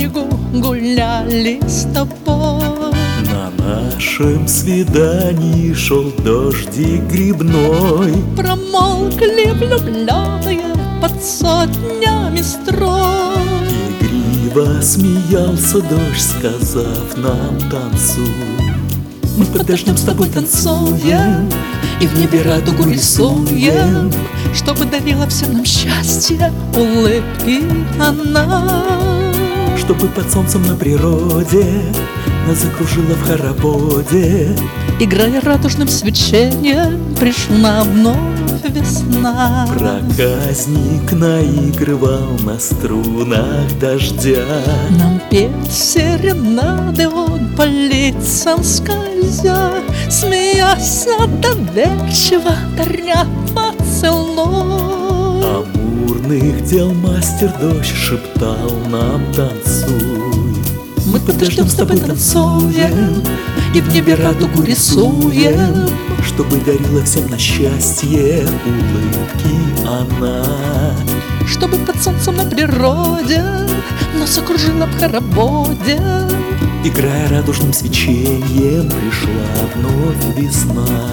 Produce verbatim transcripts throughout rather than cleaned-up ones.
берегу гуляли с тобой. На нашем свидании шел дождик грибной. Промолкли влюбленные под сотнями строй. Игриво смеялся дождь, сказав нам: танцуй. Мы под дождем с тобой танцуем, и в небе радугу рисуем, чтобы дарила всем нам счастье улыбки она. чтобы под солнцем на природе нас закружила в хороводе. Играя радужным свечением, пришла вновь весна. Проказник наигрывал на струнах дождя. Нам пел серенады он по лицам скользя, смеясь доверчиво, даря поцелуй. Амурных дел мастер дождь шептал нам: танцуй. Мы под дождем с тобой танцуем, и в небе радугу рисуем, чтобы дарила всем на счастье улыбки она. чтобы под солнцем на природе нас окружила в хороводе. Играя радужным свечением, пришла вновь весна.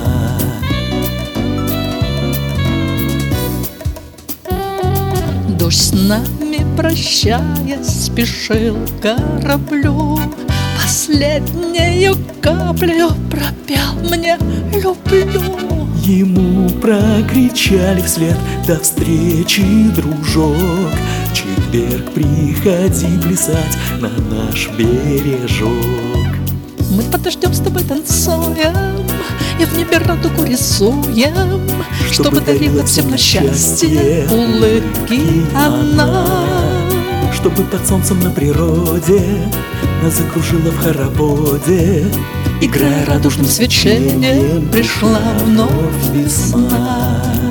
Дождь с нами, прощаясь, спешил к кораблю. Последнею каплею пропел мне: люблю. Ему прокричали вслед: до встречи, дружок. В четверг приходи плясать на наш бережок. Мы под дождем с тобой танцуем, и в небе радугу рисуем, чтобы дарила всем на счастье улыбки она. Чтобы под солнцем на природе нас закружила в хороводе. Играя радужным свечением, пришла вновь весна.